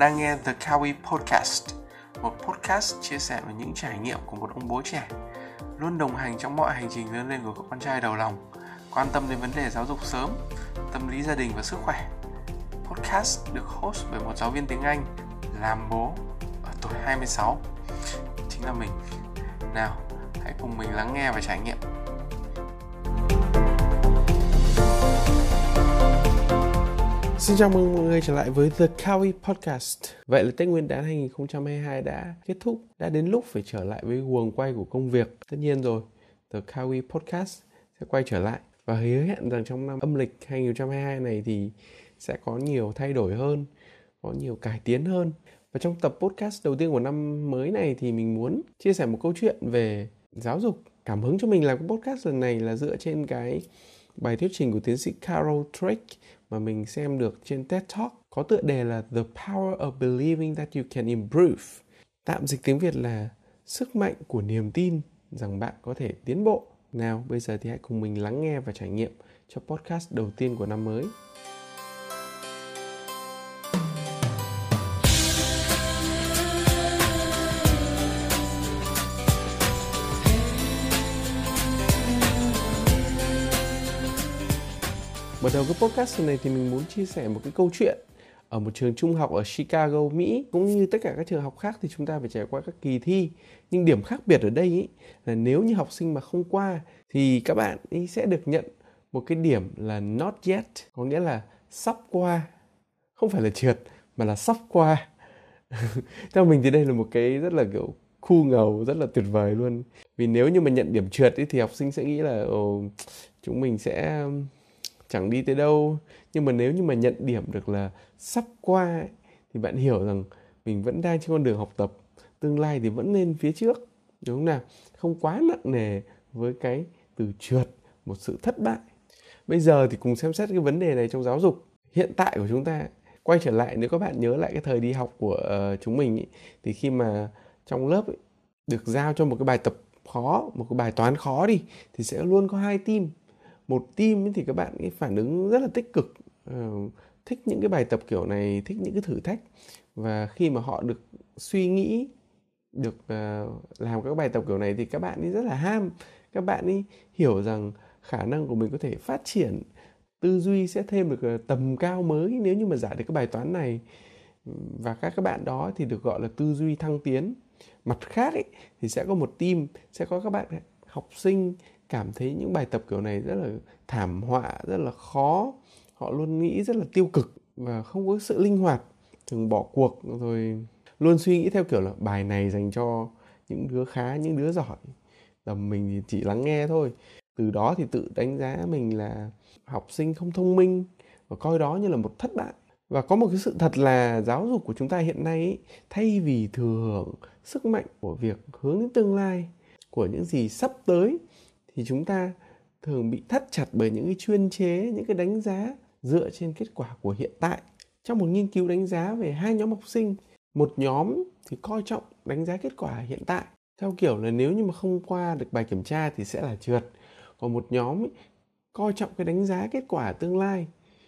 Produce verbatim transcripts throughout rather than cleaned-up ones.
đang nghe The Kawi Podcast, một podcast chia sẻ về những trải nghiệm của một ông bố trẻ, luôn đồng hành trong mọi hành trình lớn lên của cậu con trai đầu lòng, quan tâm đến vấn đề giáo dục sớm, tâm lý gia đình và sức khỏe. Podcast được host bởi một giáo viên tiếng Anh, làm bố ở tuổi hai mươi sáu, chính là mình. Nào, hãy cùng mình lắng nghe và trải nghiệm. Xin chào mừng mọi người trở lại với The Kawi Podcast. Vậy là Tết Nguyên đán hai không hai hai đã kết thúc, đã đến lúc phải trở lại với guồng quay của công việc. Tất nhiên rồi, The Kawi Podcast sẽ quay trở lại và hứa hẹn rằng trong năm âm lịch hai không hai hai này thì sẽ có nhiều thay đổi hơn, có nhiều cải tiến hơn. Và trong tập podcast đầu tiên của năm mới này thì mình muốn chia sẻ một câu chuyện về giáo dục. Cảm hứng cho mình làm cái podcast lần này là dựa trên cái bài thuyết trình của tiến sĩ Carol Dweck mà mình xem được trên TED Talk, có tựa đề là The Power of Believing That You Can Improve. Tạm dịch tiếng Việt là sức mạnh của niềm tin rằng bạn có thể tiến bộ. Nào, bây giờ thì hãy cùng mình lắng nghe và trải nghiệm cho podcast đầu tiên của năm mới. Bắt đầu cái podcast này thì mình muốn chia sẻ một cái câu chuyện ở một trường trung học ở Chicago, Mỹ. Cũng như tất cả các trường học khác thì chúng ta phải trải qua các kỳ thi. Nhưng điểm khác biệt ở đây ý, là nếu như học sinh mà không qua thì các bạn ý sẽ được nhận một cái điểm là not yet, có nghĩa là sắp qua. Không phải là trượt mà là sắp qua. Theo mình thì đây là một cái rất là kiểu cool ngầu, rất là tuyệt vời luôn. Vì nếu như mà nhận điểm trượt ý, thì học sinh sẽ nghĩ là Ồ, chúng mình sẽ chẳng đi tới đâu. Nhưng mà nếu như mà nhận điểm được là sắp qua ấy, thì bạn hiểu rằng mình vẫn đang trên con đường học tập, tương lai thì vẫn lên phía trước, đúng không nào? Không quá nặng nề với cái từ trượt, một sự thất bại. Bây giờ thì cùng xem xét cái vấn đề này trong giáo dục hiện tại của chúng ta. Quay trở lại, nếu các bạn nhớ lại cái thời đi học của uh, chúng mình ý, thì khi mà trong lớp ý, được giao cho một cái bài tập khó, một cái bài toán khó đi, thì sẽ luôn có hai team. Một team thì các bạn ấy phản ứng rất là tích cực, uh, thích những cái bài tập kiểu này, thích những cái thử thách. Và khi mà họ được suy nghĩ, được uh, làm các bài tập kiểu này thì các bạn ấy rất là ham. Các bạn ấy hiểu rằng khả năng của mình có thể phát triển, tư duy sẽ thêm được uh, tầm cao mới nếu như mà giải được cái bài toán này. Và các các bạn đó thì được gọi là tư duy thăng tiến. Mặt khác ấy, thì sẽ có một team, sẽ có các bạn học sinh cảm thấy những bài tập kiểu này rất là thảm họa, rất là khó. Họ luôn nghĩ rất là tiêu cực và không có sự linh hoạt, thường bỏ cuộc, rồi luôn suy nghĩ theo kiểu là bài này dành cho những đứa khá, những đứa giỏi, tầm mình thì chỉ lắng nghe thôi. Từ đó thì tự đánh giá mình là học sinh không thông minh và coi đó như là một thất bại. Và có một cái sự thật là giáo dục của chúng ta hiện nay ấy, thay vì thừa hưởng sức mạnh của việc hướng đến tương lai, của những gì sắp tới, thì chúng ta thường bị thắt chặt bởi những cái chuyên chế, những cái đánh giá dựa trên kết quả của hiện tại. Trong một nghiên cứu đánh giá về hai nhóm học sinh, một nhóm thì coi trọng đánh giá kết quả hiện tại, theo kiểu là nếu như mà không qua được bài kiểm tra thì sẽ là trượt. Còn một nhóm ấy, coi trọng cái đánh giá kết quả tương lai.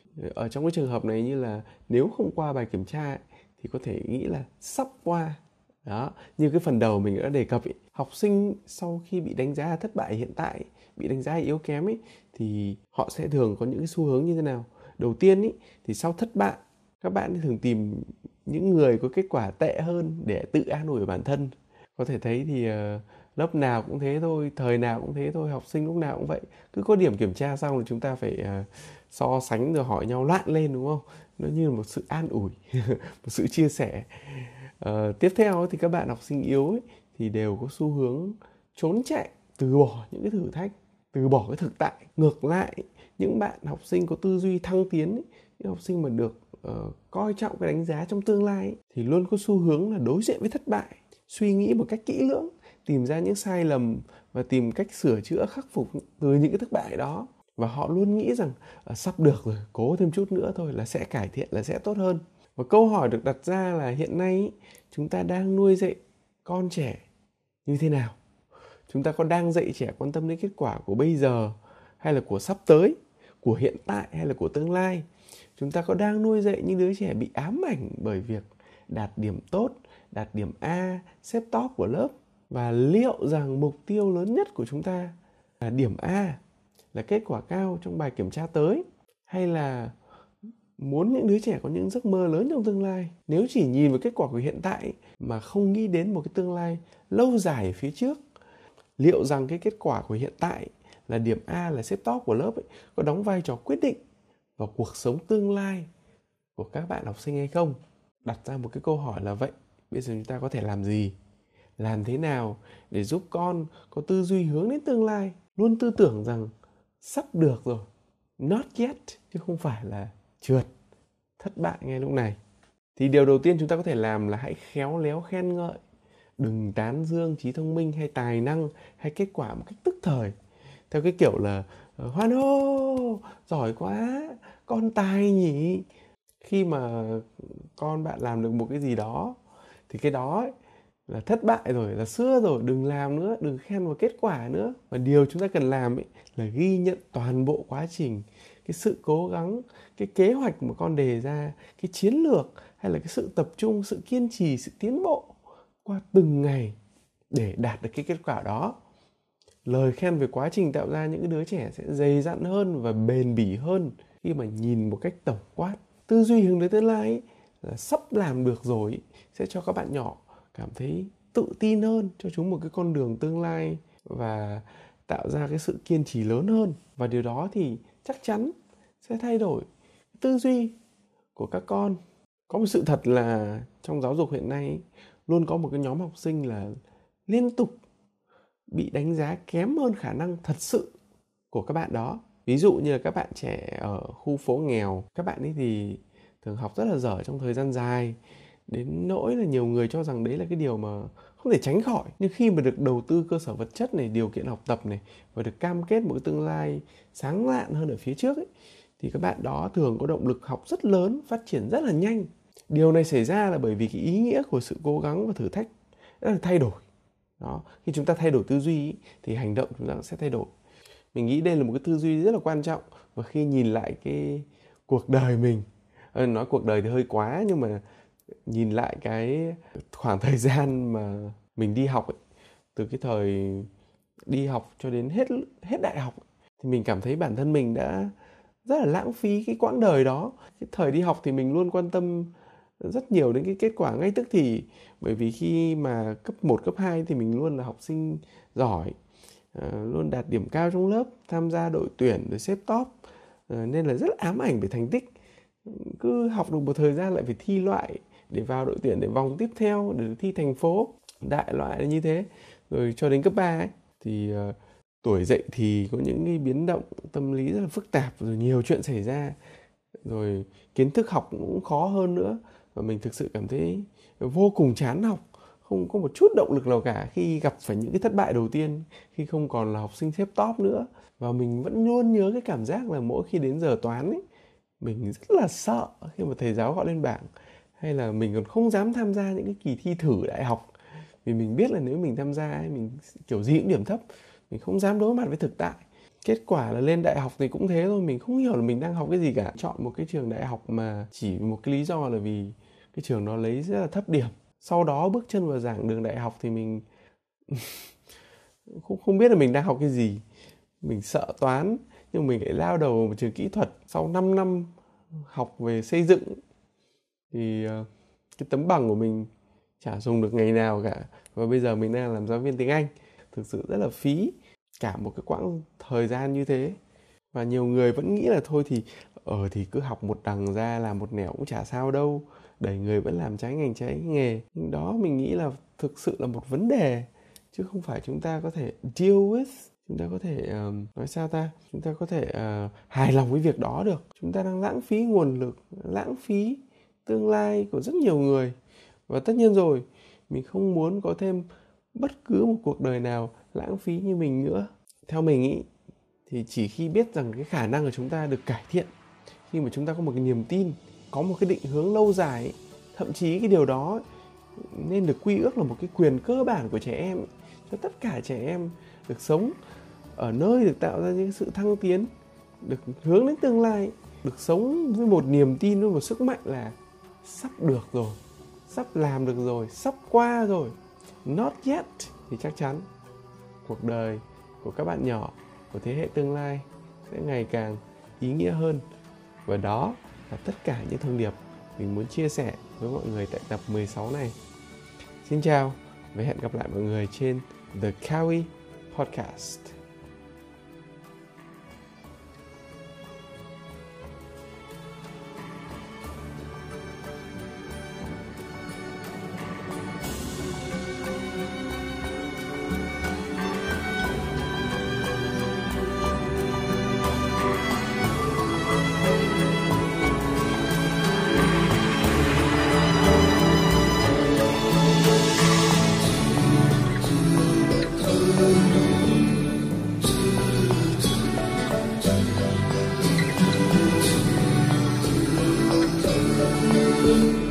Ở trong cái trường hợp này như là nếu không qua bài kiểm tra ấy, thì có thể nghĩ là sắp qua. Đó, như cái phần đầu mình đã đề cập ấy, học sinh sau khi bị đánh giá thất bại hiện tại, bị đánh giá yếu kém ấy, thì họ sẽ thường có những cái xu hướng như thế nào? Đầu tiên ấy, thì sau thất bại, các bạn thường tìm những người có kết quả tệ hơn để tự an ủi bản thân. Có thể thấy thì uh, lớp nào cũng thế thôi, thời nào cũng thế thôi, học sinh lúc nào cũng vậy. Cứ có điểm kiểm tra xong rồi chúng ta phải uh, so sánh rồi hỏi nhau loạn lên, đúng không? Nó như là một sự an ủi, một sự chia sẻ. Uh, tiếp theo thì các bạn học sinh yếu ấy, thì đều có xu hướng trốn chạy, từ bỏ những cái thử thách, từ bỏ cái thực tại. Ngược lại, những bạn học sinh có tư duy thăng tiến ấy, những học sinh mà được uh, coi trọng cái đánh giá trong tương lai ấy, thì luôn có xu hướng là đối diện với thất bại, suy nghĩ một cách kỹ lưỡng, tìm ra những sai lầm và tìm cách sửa chữa, khắc phục từ những cái thất bại đó. Và họ luôn nghĩ rằng uh, sắp được rồi, cố thêm chút nữa thôi là sẽ cải thiện, là sẽ tốt hơn. Và câu hỏi được đặt ra là hiện nay ý, chúng ta đang nuôi dạy con trẻ như thế nào? Chúng ta có đang dạy trẻ quan tâm đến kết quả của bây giờ hay là của sắp tới, của hiện tại hay là của tương lai? Chúng ta có đang nuôi dạy những đứa trẻ bị ám ảnh bởi việc đạt điểm tốt, đạt điểm A, xếp top của lớp. Và liệu rằng mục tiêu lớn nhất của chúng ta là điểm A, là kết quả cao trong bài kiểm tra tới, hay là muốn những đứa trẻ có những giấc mơ lớn trong tương lai? Nếu chỉ nhìn vào kết quả của hiện tại mà không nghĩ đến một cái tương lai lâu dài ở phía trước, liệu rằng cái kết quả của hiện tại là điểm A, là xếp top của lớp ấy, có đóng vai trò quyết định vào cuộc sống tương lai của các bạn học sinh hay không? Đặt ra một cái câu hỏi là vậy, bây giờ chúng ta có thể làm gì? Làm thế nào để giúp con có tư duy hướng đến tương lai, luôn tư tưởng rằng sắp được rồi, not yet, chứ không phải là trượt, thất bại ngay lúc này. Thì điều đầu tiên chúng ta có thể làm là hãy khéo léo khen ngợi. Đừng tán dương trí thông minh hay tài năng hay kết quả một cách tức thời, theo cái kiểu là hoan hô, giỏi quá, con tài nhỉ. Khi mà con bạn làm được một cái gì đó thì cái đó ấy, là thất bại rồi, là xưa rồi, đừng làm nữa, đừng khen vào kết quả nữa. Và điều chúng ta cần làm ấy là ghi nhận toàn bộ quá trình, cái sự cố gắng, cái kế hoạch mà con đề ra, cái chiến lược hay là cái sự tập trung, sự kiên trì, sự tiến bộ qua từng ngày để đạt được cái kết quả đó. Lời khen về quá trình tạo ra những cái đứa trẻ sẽ dày dặn hơn và bền bỉ hơn khi mà nhìn một cách tổng quát. Tư duy hướng đến tương lai ấy, là sắp làm được rồi ấy, sẽ cho các bạn nhỏ cảm thấy tự tin hơn, cho chúng một cái con đường tương lai và tạo ra cái sự kiên trì lớn hơn. Và điều đó thì chắc chắn sẽ thay đổi tư duy của các con. Có một sự thật là trong giáo dục hiện nay ấy, luôn có một cái nhóm học sinh là liên tục bị đánh giá kém hơn khả năng thật sự của các bạn đó. Ví dụ như là các bạn trẻ ở khu phố nghèo, các bạn ấy thì thường học rất là dở trong thời gian dài, đến nỗi là nhiều người cho rằng đấy là cái điều mà không thể tránh khỏi. Nhưng khi mà được đầu tư cơ sở vật chất này, điều kiện học tập này, và được cam kết một cái tương lai sáng lạn hơn ở phía trước ấy, thì các bạn đó thường có động lực học rất lớn, phát triển rất là nhanh. Điều này xảy ra là bởi vì cái ý nghĩa của sự cố gắng và thử thách đã được thay đổi. Đó. Khi chúng ta thay đổi tư duy thì hành động chúng ta sẽ thay đổi. Mình nghĩ đây là một cái tư duy rất là quan trọng. Và khi nhìn lại cái cuộc đời mình, nói cuộc đời thì hơi quá, nhưng mà nhìn lại cái khoảng thời gian mà mình đi học ấy, từ cái thời đi học cho đến hết hết đại học ấy, thì mình cảm thấy bản thân mình đã rất là lãng phí cái quãng đời đó. Cái thời đi học thì mình luôn quan tâm rất nhiều đến cái kết quả ngay tức thì, bởi vì khi mà cấp một, cấp hai thì mình luôn là học sinh giỏi, luôn đạt điểm cao trong lớp, tham gia đội tuyển rồi xếp top, nên là rất là ám ảnh về thành tích. Cứ học được một thời gian lại phải thi loại để vào đội tuyển để vòng tiếp theo, để thi thành phố, đại loại là như thế. Rồi cho đến cấp ba ấy, thì uh, tuổi dậy thì có những cái biến động tâm lý rất là phức tạp, rồi nhiều chuyện xảy ra, rồi kiến thức học cũng khó hơn nữa. Và mình thực sự cảm thấy vô cùng chán học, không có một chút động lực nào cả khi gặp phải những cái thất bại đầu tiên, khi không còn là học sinh xếp top nữa. Và mình vẫn luôn nhớ cái cảm giác là mỗi khi đến giờ toán ấy, mình rất là sợ khi mà thầy giáo gọi lên bảng, hay là mình còn không dám tham gia những cái kỳ thi thử đại học, vì mình biết là nếu mình tham gia ấy, mình kiểu gì cũng điểm thấp, mình không dám đối mặt với thực tại. Kết quả là lên đại học thì cũng thế thôi, mình không hiểu là mình đang học cái gì cả. Chọn một cái trường đại học mà chỉ một cái lý do là vì cái trường nó lấy rất là thấp điểm. Sau đó bước chân vào giảng đường đại học thì mình không, không biết là mình đang học cái gì. Mình sợ toán, nhưng mình lại lao đầu vào một trường kỹ thuật. Sau năm năm học về xây dựng thì cái tấm bằng của mình chả dùng được ngày nào cả. Và bây giờ mình đang làm giáo viên tiếng Anh. Thực sự rất là phí cả một cái quãng thời gian như thế. Và nhiều người vẫn nghĩ là thôi thì ờ thì cứ học một đằng ra làm một nẻo cũng chả sao đâu, đẩy người vẫn làm trái ngành trái nghề. Nhưng đó mình nghĩ là thực sự là một vấn đề, chứ không phải chúng ta có thể deal with, chúng ta có thể uh, nói sao ta chúng ta có thể uh, hài lòng với việc đó được. Chúng ta đang lãng phí nguồn lực, lãng phí tương lai của rất nhiều người. Và tất nhiên rồi, mình không muốn có thêm bất cứ một cuộc đời nào lãng phí như mình nữa. Theo mình ý, thì chỉ khi biết rằng cái khả năng của chúng ta được cải thiện, khi mà chúng ta có một cái niềm tin, có một cái định hướng lâu dài ấy, thậm chí cái điều đó nên được quy ước là một cái quyền cơ bản của trẻ em ấy, cho tất cả trẻ em được sống ở nơi được tạo ra những sự thăng tiến, được hướng đến tương lai, được sống với một niềm tin, với một sức mạnh là sắp được rồi, sắp làm được rồi, sắp qua rồi, not yet, thì chắc chắn cuộc đời của các bạn nhỏ, của thế hệ tương lai sẽ ngày càng ý nghĩa hơn. Và đó là tất cả những thông điệp mình muốn chia sẻ với mọi người tại tập mười sáu này. Xin chào và hẹn gặp lại mọi người trên The Kawi Podcast. Thank you.